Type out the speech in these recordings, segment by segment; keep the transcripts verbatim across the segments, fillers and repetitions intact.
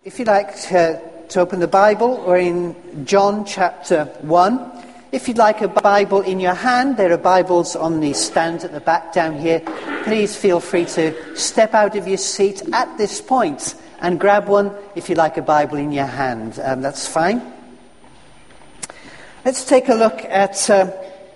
If you'd like to, to open the Bible, we're in John chapter one. If you'd like a Bible in your hand, there are Bibles on the stand at the back down here. Please feel free to step out of your seat at this point and grab one if you'd like a Bible in your hand. Um, that's fine. Let's take a look at uh,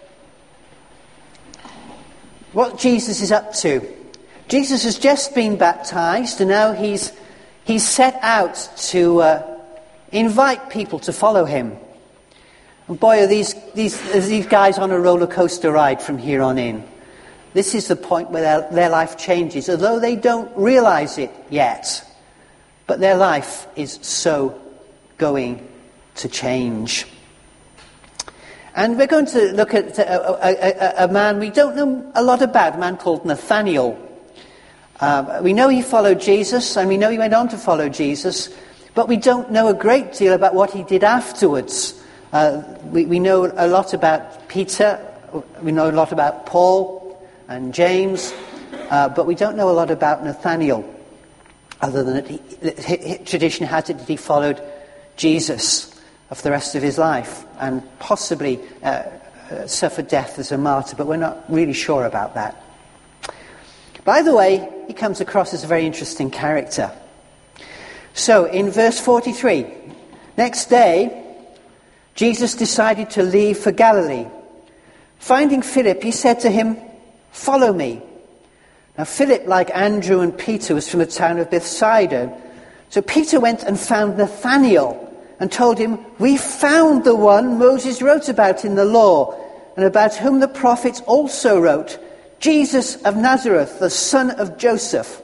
what Jesus is up to. Jesus has just been baptized, and now he's He's set out to uh, invite people to follow him. And boy, are these, these, are these guys on a roller coaster ride from here on in. This is the point where their, their life changes, although they don't realize it yet. But their life is so going to change. And we're going to look at a, a, a, a man we don't know a lot about, a man called Nathaniel. Uh, we know he followed Jesus, and we know he went on to follow Jesus, but we don't know a great deal about what he did afterwards. Uh, we, we know a lot about Peter, we know a lot about Paul and James, uh, but we don't know a lot about Nathaniel, other than that he, he, he, tradition has it that he followed Jesus for the rest of his life, and possibly uh, uh, suffered death as a martyr, but we're not really sure about that. By the way, he comes across as a very interesting character. So, in verse forty-three, next day, Jesus decided to leave for Galilee. Finding Philip, he said to him, "Follow me." Now, Philip, like Andrew and Peter, was from the town of Bethsaida. So Peter went and found Nathanael and told him, "We found the one Moses wrote about in the law, and about whom the prophets also wrote, Jesus of Nazareth, the son of Joseph."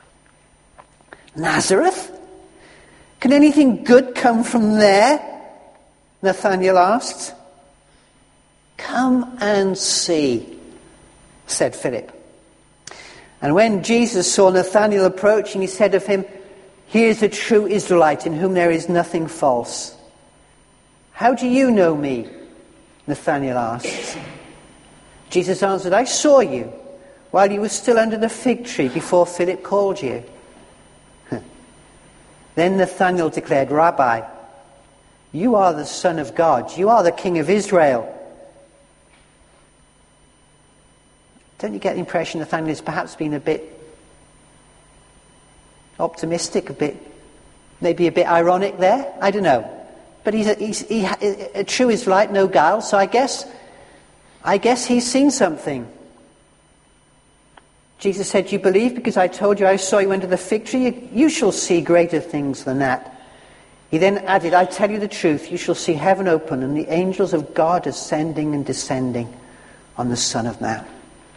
Nazareth? Can anything good come from there? Nathanael asked. "Come and see," said Philip. And when Jesus saw Nathanael approaching, he said of him, "He is a true Israelite in whom there is nothing false." "How do you know me?" Nathanael asked. Jesus answered, "I saw you while you were still under the fig tree before Philip called you." Then Nathanael declared, "Rabbi, you are the Son of God. You are the King of Israel." Don't you get the impression Nathanael has perhaps been a bit optimistic, a bit, maybe a bit ironic there? I don't know. But he's a, he's, he, a true Israelite, no guile, so I guess... I guess he's seen something. Jesus said, "You believe because I told you I saw you under the fig tree? You, you shall see greater things than that." He then added, "I tell you the truth, you shall see heaven open and the angels of God ascending and descending on the Son of Man."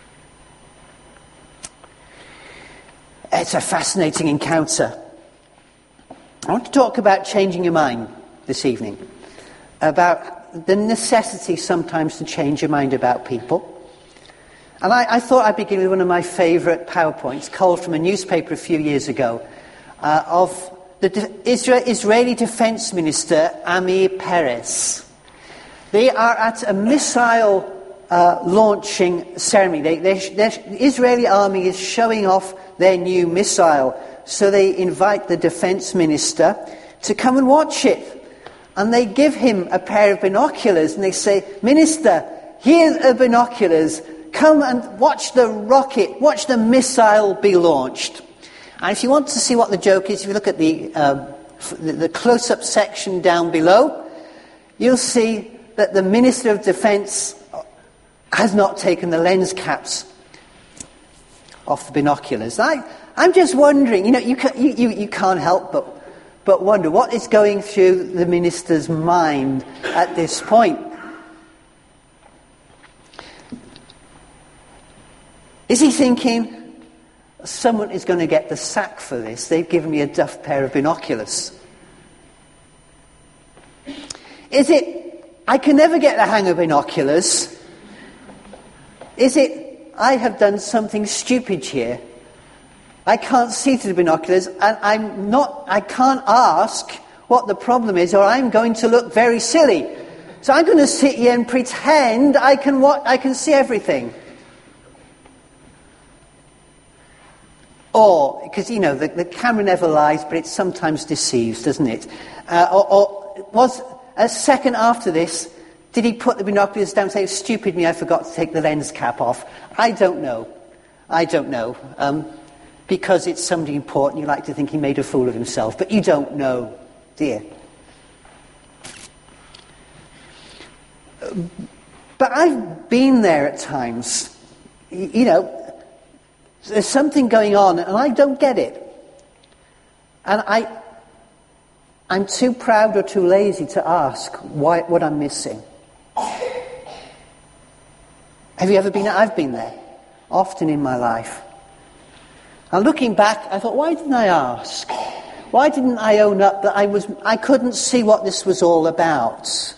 It's a fascinating encounter. I want to talk about changing your mind this evening. About the necessity sometimes to change your mind about people. And I, I thought I'd begin with one of my favourite PowerPoints, culled from a newspaper a few years ago, uh, of the de- Isra- Israeli Defence Minister, Amir Peres. They are at a missile uh, launching ceremony. They, they, the Israeli army is showing off their new missile. So they invite the Defence Minister to come and watch it. And they give him a pair of binoculars and they say, "Minister, here are binoculars. Come and watch the rocket, watch the missile be launched." And if you want to see what the joke is, if you look at the, uh, the, the close-up section down below, you'll see that the Minister of Defence has not taken the lens caps off the binoculars. I, I'm just wondering, you know, you, can, you, you, you can't help but... But wonder what is going through the minister's mind at this point. Is he thinking, someone is going to get the sack for this? They've given me a duff pair of binoculars. Is it, I can never get the hang of binoculars? Is it, I have done something stupid here? I can't see through the binoculars, and I'm not, I can't ask what the problem is, or I'm going to look very silly. So I'm going to sit here and pretend I can what I can see everything. Or, because, you know, the, the camera never lies, but it sometimes deceives, doesn't it? Uh, or, or was a second after this, did he put the binoculars down and say, stupid me, I forgot to take the lens cap off? I don't know. I don't know. Um, because it's somebody important, you like to think he made a fool of himself. But you don't know, dear. But I've been there at times. You know, there's something going on, and I don't get it. And I, I'm too proud or too lazy to ask why, what I'm missing. Have you ever been there? I've been there, often in my life. And looking back, I thought, why didn't I ask? Why didn't I own up that I was? I couldn't see what this was all about?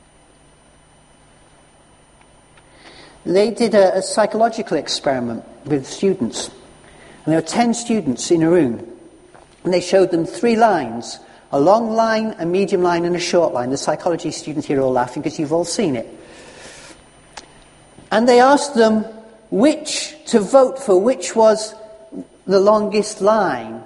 They did a, a psychological experiment with students. And there were ten students in a room. And they showed them three lines. A long line, a medium line, and a short line. The psychology students here are all laughing because you've all seen it. And they asked them which to vote for, which was the longest line.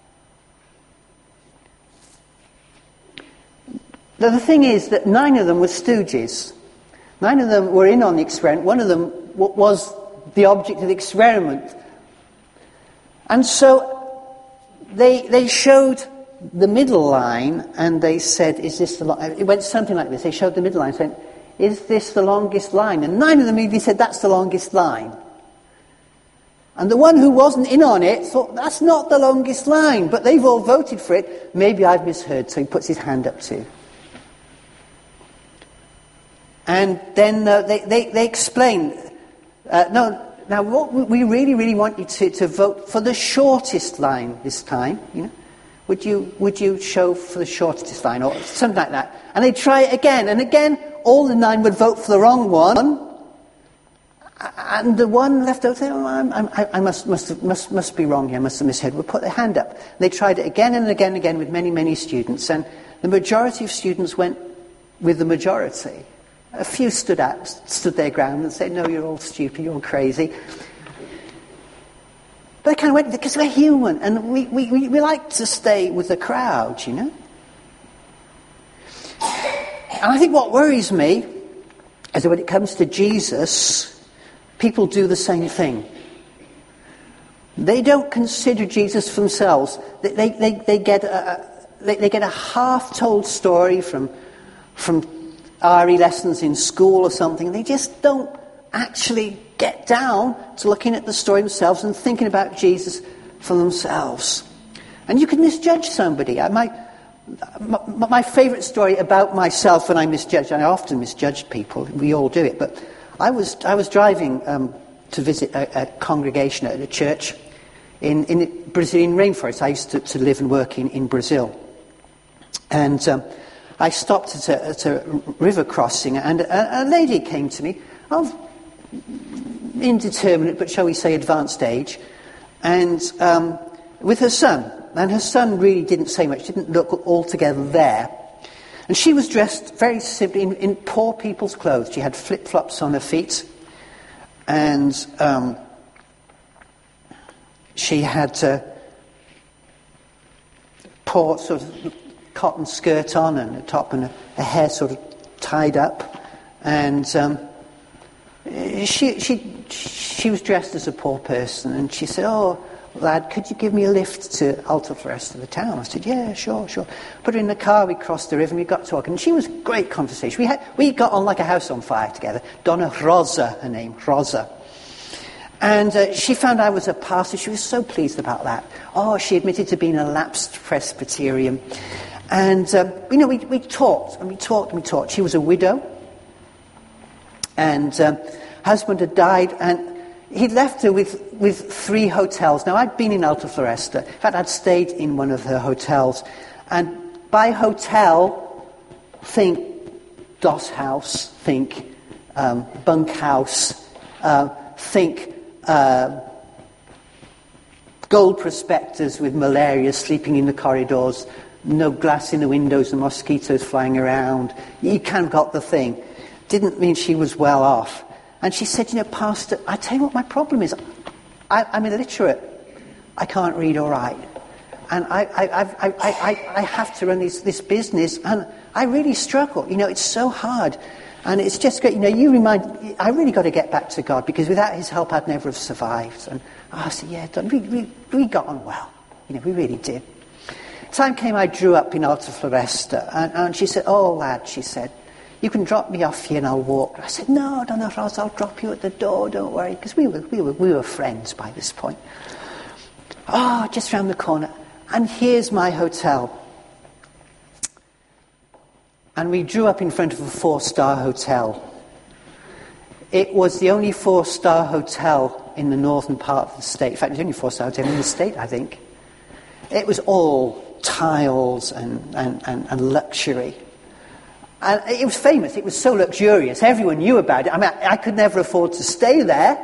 Now, the thing is that nine of them were stooges. Nine of them were in on the experiment. One of them w- was the object of the experiment. And so they they showed the middle line, and they said, is this the long... It went something like this. They showed the middle line and said, is this the longest line? And nine of them immediately said, that's the longest line. And the one who wasn't in on it thought, that's not the longest line, but they've all voted for it. Maybe I've misheard, so he puts his hand up too. And then uh, they, they, they explained, uh, no, now what we really, really want you to, to vote for the shortest line this time, you know. Would you, would you show for the shortest line, or something like that? And they'd try it again, and again, all the nine would vote for the wrong one, and the one left over said, oh, I'm, I, I must, must, must, must be wrong here, I must have misheard, would put their hand up. And they tried it again and again and again with many, many students, and the majority of students went with the majority. A few stood out, stood their ground and said, no, you're all stupid, you're all crazy. But they kind of went, because we're human, and we, we, we, we like to stay with the crowd, you know. And I think what worries me is that when it comes to Jesus, people do the same thing. They don't consider Jesus for themselves. They, they, they, they, get, a, they, they get a half-told story from, from R E lessons in school or something. They just don't actually get down to looking at the story themselves and thinking about Jesus for themselves. And you can misjudge somebody. I, my my, my favourite story about myself when I misjudge, and I often misjudge people, we all do it, but I was I was driving um, to visit a, a congregation at a church in, in the Brazilian rainforest. I used to, to live and work in, in Brazil. And um, I stopped at a, at a river crossing, and a, a lady came to me, of indeterminate, but shall we say advanced age, and um, with her son. And her son really didn't say much, didn't look altogether there. And she was dressed very simply in, in poor people's clothes. She had flip-flops on her feet, and um, she had a poor sort of cotton skirt on and a top, and her hair sort of tied up. And um, she she she was dressed as a poor person, and she said, "Oh, lad, could you give me a lift to Alta Floresta, the town?" I said, "Yeah, sure, sure." Put her in the car, we crossed the river, and we got talking. And she was great conversation. We had we got on like a house on fire together. Donna Rosa, her name, Rosa. And uh, she found I was a pastor. She was so pleased about that. Oh, she admitted to being a lapsed Presbyterian. And, um, you know, we, we talked, and we talked, and we talked. She was a widow. And um, husband had died, and he'd left her with, with three hotels. Now, I'd been in Alta Floresta. In fact, I'd stayed in one of her hotels. And by hotel, think doss house, think um, bunkhouse, uh, think uh, gold prospectors with malaria sleeping in the corridors, no glass in the windows and mosquitoes flying around. You kind of got the thing. Didn't mean she was well off. And she said, "You know, Pastor, I tell you what my problem is. I, I'm illiterate. I can't read or write. And I, I, I, I, I, I have to run this, this business, and I really struggle. You know, it's so hard. And it's just great. You know, you remind, I really got to get back to God, because without his help, I'd never have survived. And I said, yeah, Don, we, we, we got on well. You know, we really did. Time came, I drew up in Alta Floresta, and, and she said, oh, lad, she said, you can drop me off here and I'll walk. I said, no, Donna Ros, I'll drop you at the door, don't worry, because we were, we, were, we were friends by this point. Oh, just round the corner. And here's my hotel. And we drew up in front of a four-star hotel. It was the only four-star hotel in the northern part of the state. In fact, it was the only four-star hotel in the state, I think. It was all tiles and, and, and, and luxury. And it was famous. It was so luxurious. Everyone knew about it. I mean, I, I could never afford to stay there.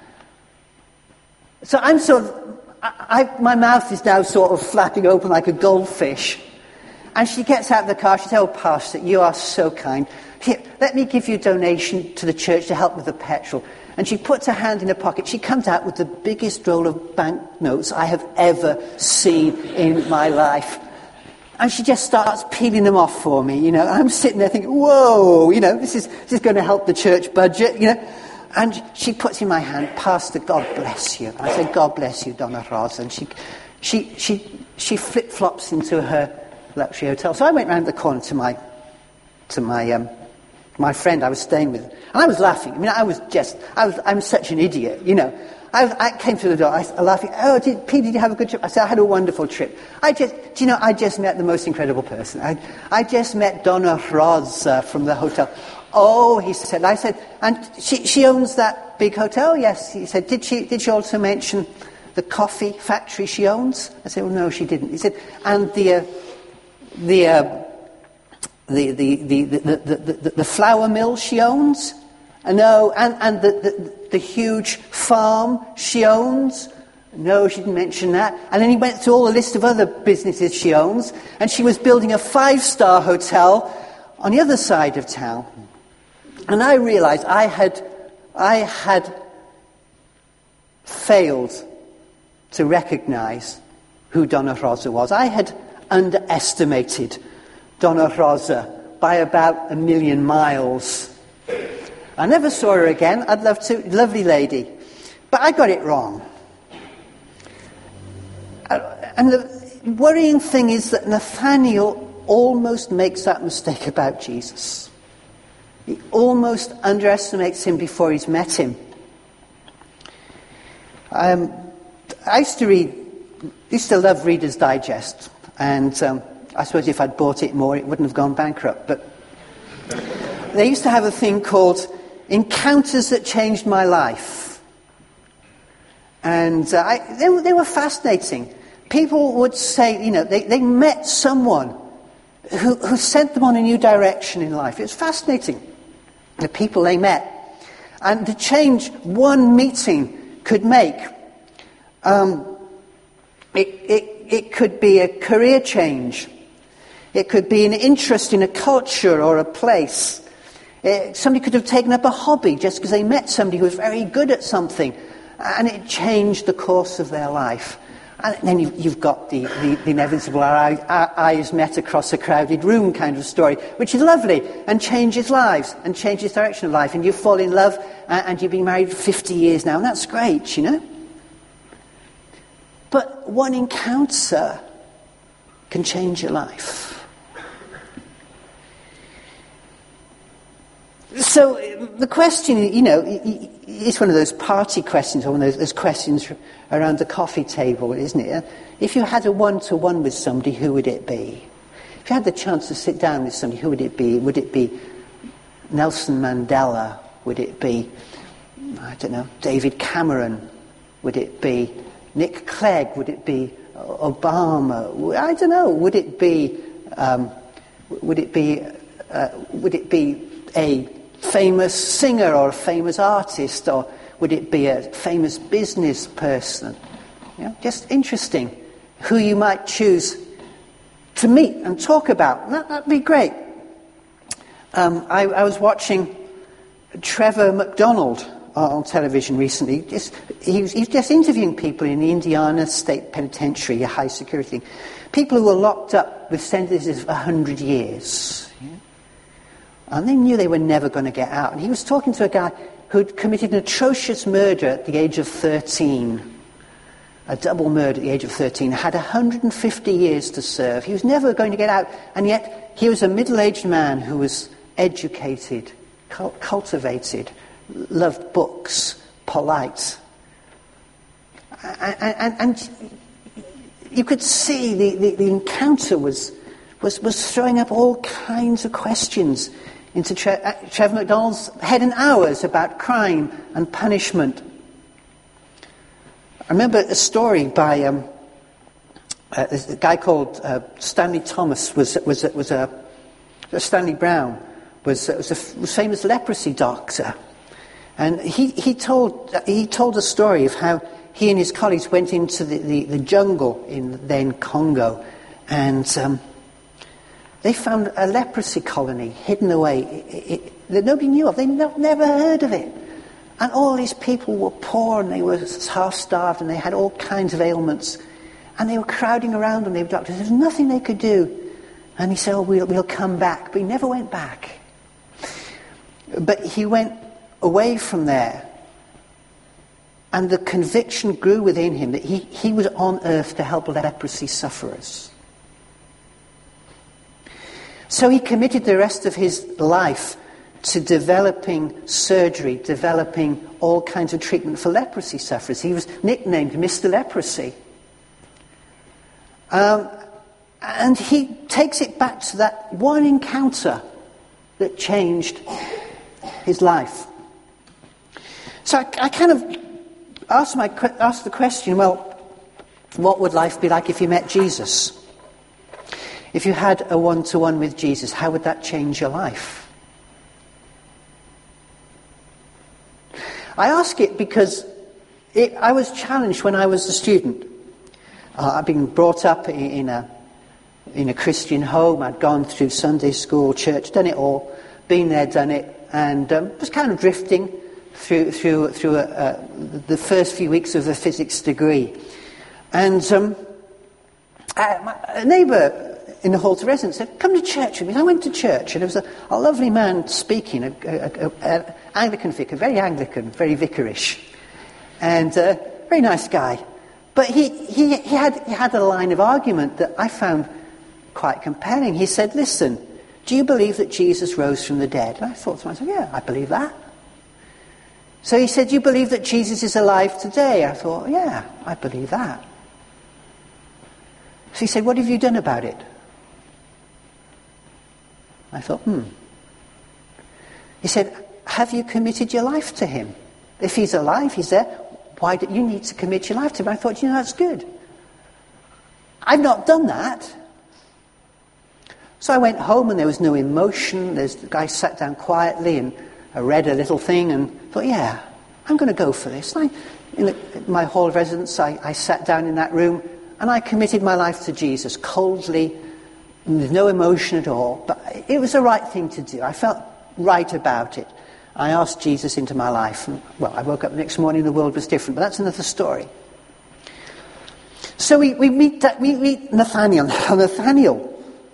So I'm sort of, I, I, my mouth is now sort of flapping open like a goldfish. And she gets out of the car. She says, oh, Pastor, you are so kind. Here, let me give you a donation to the church to help with the petrol. And she puts her hand in her pocket. She comes out with the biggest roll of banknotes I have ever seen in my life. And she just starts peeling them off for me, you know. I'm sitting there thinking, whoa, you know, this is this is going to help the church budget, you know. And she puts in my hand, Pastor, God bless you. And I said, God bless you, Donna Ros. And she, she, she, she flip-flops into her luxury hotel. So I went round the corner to my, to my, um, my friend I was staying with, and I was laughing. I mean, I was just, I was, I'm such an idiot, you know. I, was, I came through the door, I was laughing. Oh, did, Pete, did you have a good trip? I said, I had a wonderful trip. I just, do you know, I just met the most incredible person. I, I just met Donna Ros uh, from the hotel. Oh, he said. I said, and she, she owns that big hotel? Yes. He said, did she, did she also mention the coffee factory she owns? I said, well, no, she didn't. He said, and the, uh, the, uh, the, the, the, the, the, the, the flour mill she owns? Uh, no, and, and the, the, the huge farm she owns? No, she didn't mention that. And then he went through all the list of other businesses she owns, and she was building a five-star hotel on the other side of town. And I realized I had, I had failed to recognize who Donna Rosa was. I had underestimated Donna Rosa by about a million miles. I never saw her again. I'd love to. Lovely lady. But I got it wrong. And the worrying thing is that Nathaniel almost makes that mistake about Jesus. He almost underestimates him before he's met him. Um, I used to read, used to love Reader's Digest. And um, I suppose if I'd bought it more, it wouldn't have gone bankrupt. But they used to have a thing called Encounters That Changed My Life. And uh, I, they, they were fascinating. People would say, you know, they, they met someone who, who sent them on a new direction in life. It was fascinating, the people they met. And the change one meeting could make. Um, it, it, it could be a career change. It could be an interest in a culture or a place. It, somebody could have taken up a hobby just because they met somebody who was very good at something, and it changed the course of their life. And then you've, you've got the, the, the inevitable our, our eyes met across a crowded room kind of story, which is lovely and changes lives and changes direction of life. And you fall in love and, and you've been married for fifty years now, and that's great, you know. But one encounter can change your life. So the question, you know, it's one of those party questions, or one of those, those questions around the coffee table, isn't it? If you had a one-to-one with somebody, who would it be? If you had the chance to sit down with somebody, who would it be? Would it be Nelson Mandela? Would it be, I don't know, David Cameron? Would it be Nick Clegg? Would it be Obama? I don't know. Would it be, um, would it be, uh, would it be a famous singer or a famous artist, or would it be a famous business person? You know, just interesting who you might choose to meet and talk about. That, that'd be great. Um, I, I was watching Trevor McDonald on television recently. Just, he, was, he was just interviewing people in the Indiana State Penitentiary, a high security thing. People who were locked up with sentences of one hundred years. Yeah? And they knew they were never going to get out. And he was talking to a guy who'd committed an atrocious murder at the age of thirteen. A double murder at the age of thirteen. Had one hundred fifty years to serve. He was never going to get out. And yet, he was a middle-aged man who was educated, cult- cultivated, loved books, polite. And, and, and you could see the, the, the encounter was, was, was throwing up all kinds of questions into Tre- Trevor McDonald's head and hours about crime and punishment. I remember a story by um, uh, a guy called uh, Stanley Thomas, was was was a, a Stanley Brown was was a was famous leprosy doctor, and he he told he told a story of how he and his colleagues went into the, the, the jungle in then Congo, and um, they found a leprosy colony hidden away it, it, that nobody knew of. They no, never heard of it. And all these people were poor and they were half-starved and they had all kinds of ailments. And they were crowding around them. They were doctors. There was nothing they could do. And he said, oh, we'll, we'll come back. But he never went back. But he went away from there. And the conviction grew within him that he, he was on earth to help leprosy sufferers. So he committed the rest of his life to developing surgery, developing all kinds of treatment for leprosy sufferers. He was nicknamed Mister Leprosy. Um, and he takes it back to that one encounter that changed his life. So I, I kind of asked, my, asked the question, well, what would life be like if you met Jesus? If you had a one-to-one with Jesus, how would that change your life? I ask it because it, I was challenged when I was a student. Uh, I'd been brought up in, in a in a Christian home. I'd gone through Sunday school, church, done it all, been there, done it, and um, was kind of drifting through through through a, a, the first few weeks of the physics degree. And um, I, my, a neighbour in the hall to residence said, "Come to church with me." I went to church, and there was a, a lovely man speaking, a, a, a, a Anglican vicar, very Anglican, very vicarish, and a uh, very nice guy. But he, he, he had he had a line of argument that I found quite compelling. He said, "Listen, do you believe that Jesus rose from the dead?" And I thought to myself, "Yeah, I believe that." So he said, "Do you believe that Jesus is alive today?" I thought, "Yeah, I believe that." So he said, "What have you done about it?" I thought, hmm. He said, "Have you committed your life to him? If he's alive, he's there. Why do you need to commit your life to him?" I thought, you know, that's good. I've not done that. So I went home and there was no emotion. There's, the guy sat down quietly and I read a little thing and thought, yeah, I'm going to go for this. And I, in, the, in my hall of residence, I, I sat down in that room and I committed my life to Jesus coldly, with no emotion at all. But it was the right thing to do. I felt right about it. I asked Jesus into my life. And, well, I woke up the next morning, the world was different, but that's another story. So we, we meet that, we meet Nathaniel. Nathaniel.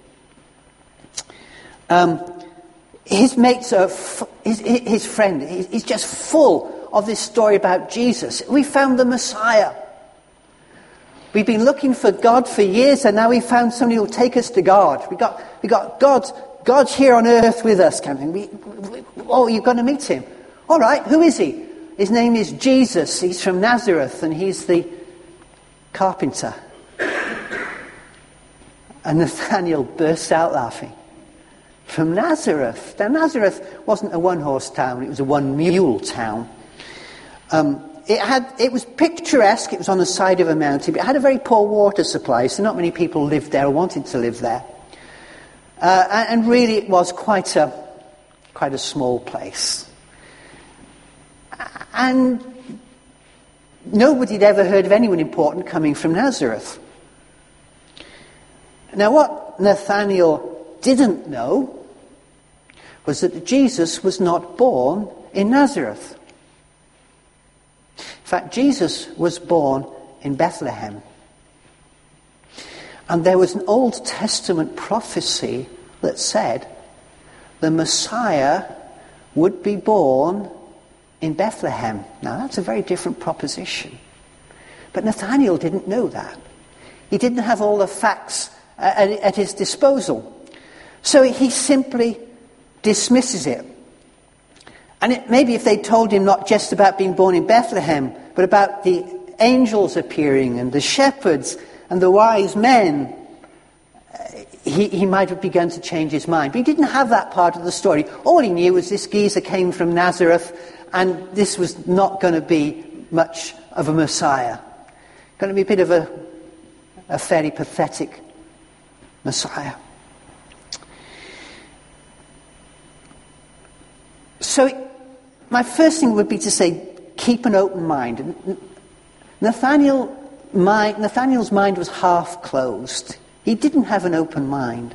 Um, his mates are, f- his, his friend, he's just full of this story about Jesus. We found the Messiah. We've been looking for God for years, and now we found somebody who will take us to God. We got, we got God's, God's here on earth with us, kind of thing. We, we, oh, you're going to meet him. All right, who is he? His name is Jesus. He's from Nazareth, and he's the carpenter. And Nathaniel bursts out laughing. From Nazareth. Now, Nazareth wasn't a one-horse town, it was a one-mule town. Um, it had, it was picturesque, it was on the side of a mountain, but it had a very poor water supply, so not many people lived there or wanted to live there. Uh, and, and really it was quite a, quite a small place. And nobody had ever heard of anyone important coming from Nazareth. Now, what Nathaniel didn't know was that Jesus was not born in Nazareth. fact, Jesus was born in Bethlehem. And there was an Old Testament prophecy that said the Messiah would be born in Bethlehem. Now, that's a very different proposition. But Nathanael didn't know that. He didn't have all the facts at, at his disposal. So he simply dismisses it. And it, maybe if they told him not just about being born in Bethlehem, but about the angels appearing and the shepherds and the wise men, he, he might have begun to change his mind. But he didn't have that part of the story. All he knew was this geezer came from Nazareth, and this was not going to be much of a Messiah. Going to be a bit of a, a fairly pathetic Messiah. So it, my first thing would be to say, keep an open mind. Nathaniel, my, Nathaniel's mind was half closed. He didn't have an open mind.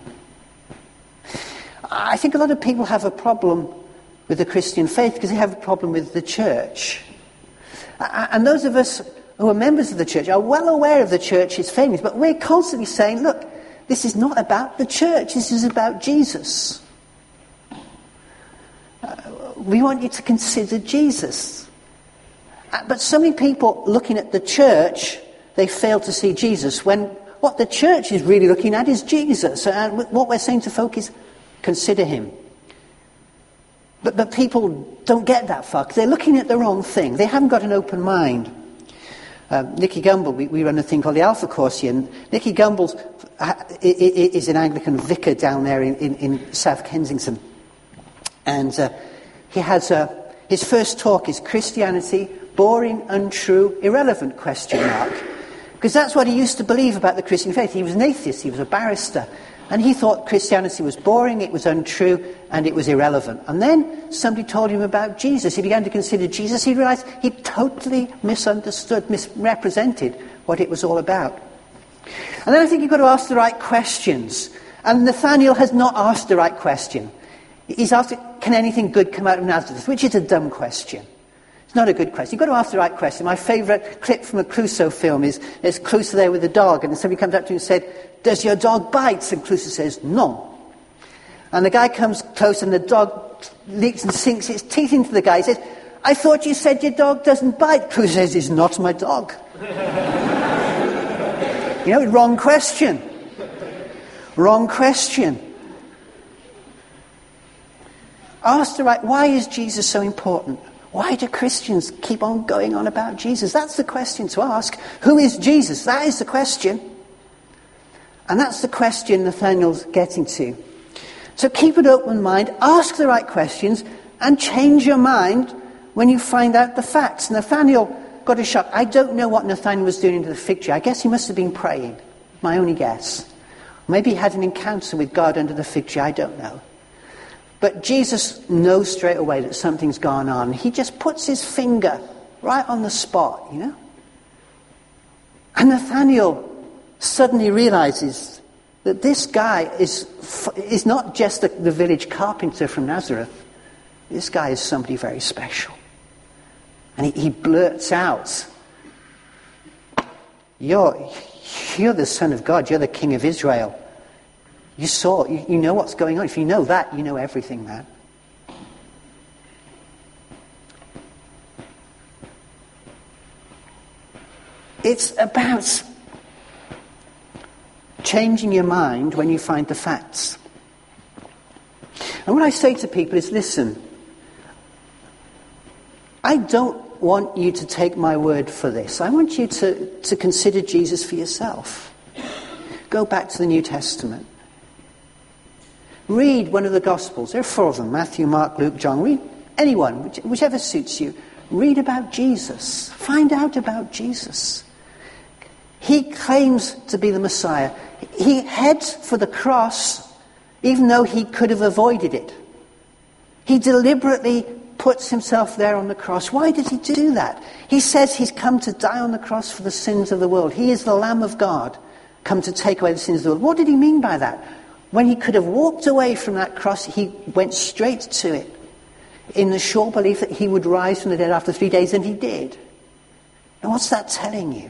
I think a lot of people have a problem with the Christian faith because they have a problem with the church. And those of us who are members of the church are well aware of the church's failings, but we're constantly saying, look, this is not about the church, this is about Jesus. Uh, we want you to consider Jesus. Uh, but so many people looking at the church, they fail to see Jesus, when what the church is really looking at is Jesus. And what we're saying to folk is, consider him. But, but people don't get that far, because they're looking at the wrong thing. They haven't got an open mind. Uh, Nicky Gumbel, we, we run a thing called the Alpha Course here, and Nicky Gumbel is an Anglican vicar down there in, in, in South Kensington. And uh, he has uh, his first talk is Christianity, boring, untrue, irrelevant, question mark. Because that's what he used to believe about the Christian faith. He was an atheist, he was a barrister. And he thought Christianity was boring, it was untrue, and it was irrelevant. And then somebody told him about Jesus. He began to consider Jesus. He realized he totally misunderstood, misrepresented what it was all about. And then I think you've got to ask the right questions. And Nathaniel has not asked the right question. He's asked, can anything good come out of Nazareth? Which is a dumb question. It's not a good question. You've got to ask the right question. My favourite clip from a Clouseau film is, there's Clouseau there with the dog, and somebody comes up to him and said, does your dog bite? And Clouseau says, no. And the guy comes close and the dog leaks and sinks its teeth into the guy. He says, I thought you said your dog doesn't bite. Clouseau says, it's not my dog. You know, wrong question. Wrong question. Ask the right, why is Jesus so important? Why do Christians keep on going on about Jesus? That's the question to ask. Who is Jesus? That is the question. And that's the question Nathaniel's getting to. So keep an open mind, ask the right questions, and change your mind when you find out the facts. Nathaniel got a shock. I don't know what Nathaniel was doing under the fig tree. I guess he must have been praying. My only guess. Maybe he had an encounter with God under the fig tree. I don't know. But Jesus knows straight away that something's gone on. He just puts his finger right on the spot, you know. And Nathaniel suddenly realizes that this guy is is not just the, the village carpenter from Nazareth. This guy is somebody very special. And he, he blurts out, you're, you're the Son of God, you're the King of Israel. You saw, you, you know what's going on. If you know that, you know everything, man. It's about changing your mind when you find the facts. And what I say to people is, listen, I don't want you to take my word for this. I want you to, to consider Jesus for yourself. Go back to the New Testament. Read one of the Gospels. There are four of them, Matthew, Mark, Luke, John. Read anyone, which, whichever suits you. Read about Jesus. Find out about Jesus. He claims to be the Messiah. He heads for the cross, even though he could have avoided it. He deliberately puts himself there on the cross. Why did he do that? He says he's come to die on the cross for the sins of the world. He is the Lamb of God, come to take away the sins of the world. What did he mean by that? When he could have walked away from that cross, he went straight to it, in the sure belief that he would rise from the dead after three days, and he did. Now what's that telling you?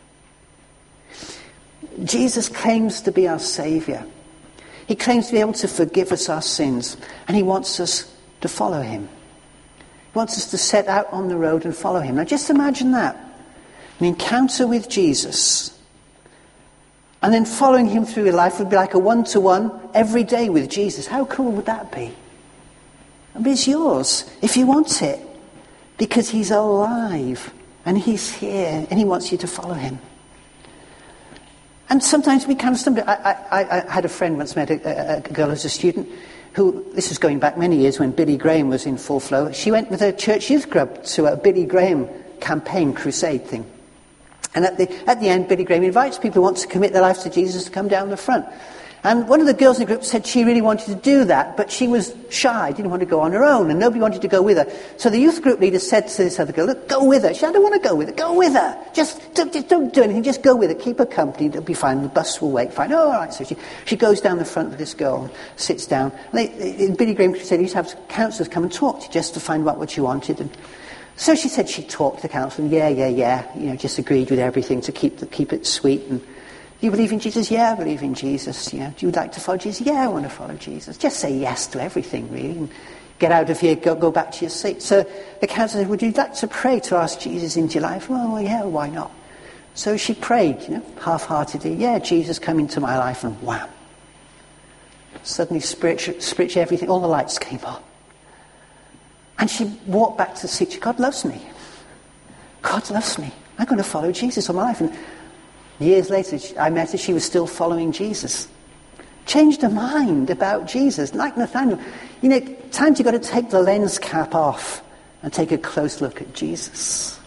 Jesus claims to be our Saviour. He claims to be able to forgive us our sins, and he wants us to follow him. He wants us to set out on the road and follow him. Now just imagine that. An encounter with Jesus, and then following him through your life would be like a one-to-one every day with Jesus. How cool would that be? I mean, it's yours if you want it, because he's alive and he's here and he wants you to follow him. And sometimes we kind of stumble. I, I, I had a friend once met a, a girl as a student who, this was going back many years when Billy Graham was in full flow. She went with her church youth group to a Billy Graham campaign crusade thing. And at the at the end, Billy Graham invites people who want to commit their lives to Jesus to come down the front. And one of the girls in the group said she really wanted to do that, but she was shy, didn't want to go on her own, and nobody wanted to go with her. So the youth group leader said to this other girl, look, go with her. She said, I don't want to go with her. Go with her. Just don't, just don't do anything. Just go with her. Keep her company. It'll be fine. The bus will wait. Fine. Oh, all right. So she, she goes down the front with this girl and sits down. And they, they, Billy Graham said he used to have counsellors come and talk to you just to find out what she wanted. And so she said she talked to the counsellor. Yeah, yeah, yeah. You know, just agreed with everything to keep the, keep it sweet. And you believe in Jesus? Yeah, I believe in Jesus. You know, do you like to follow Jesus? Yeah, I want to follow Jesus. Just say yes to everything, really, and get out of here, go, go back to your seat. So the counsellor said, would you like to pray to ask Jesus into your life? Well, well, yeah, why not? So she prayed, you know, half-heartedly. Yeah, Jesus, come into my life, and wham. Suddenly, spiritual, spiritually, everything, all the lights came on. And she walked back to the seat. God loves me. God loves me. I'm going to follow Jesus all my life. And years later, I met her, she was still following Jesus. Changed her mind about Jesus. Like Nathaniel, you know, times you've got to take the lens cap off and take a close look at Jesus.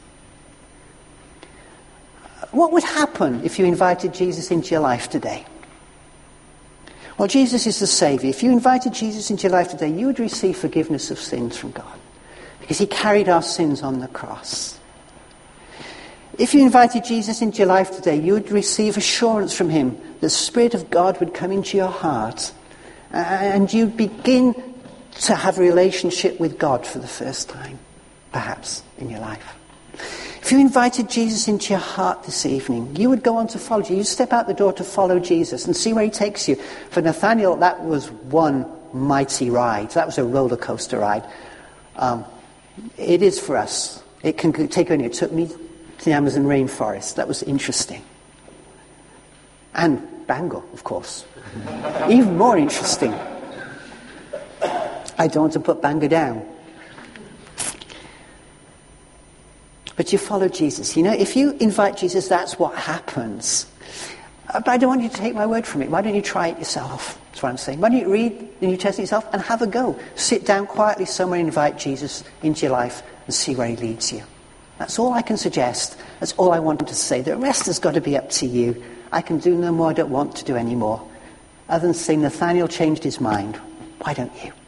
What would happen if you invited Jesus into your life today? Well, Jesus is the Saviour. If you invited Jesus into your life today, you would receive forgiveness of sins from God, because he carried our sins on the cross. If you invited Jesus into your life today, you would receive assurance from him. The Spirit of God would come into your heart, and you'd begin to have a relationship with God for the first time, perhaps, in your life. If you invited Jesus into your heart this evening, you would go on to follow Jesus. You'd step out the door to follow Jesus and see where he takes you. For Nathaniel, that was one mighty ride. That was a roller coaster ride. Um, it is for us. It can take you anywhere. It took me to the Amazon rainforest. That was interesting. And Bangor, of course. Even more interesting. I don't want to put Bangor down. But you follow Jesus. You know, if you invite Jesus, that's what happens. Uh, but I don't want you to take my word from it. Why don't you try it yourself? That's what I'm saying. Why don't you read the New Testament yourself and have a go? Sit down quietly somewhere and invite Jesus into your life and see where he leads you. That's all I can suggest. That's all I wanted to say. The rest has got to be up to you. I can do no more. I don't want to do any more. Other than say Nathaniel changed his mind. Why don't you?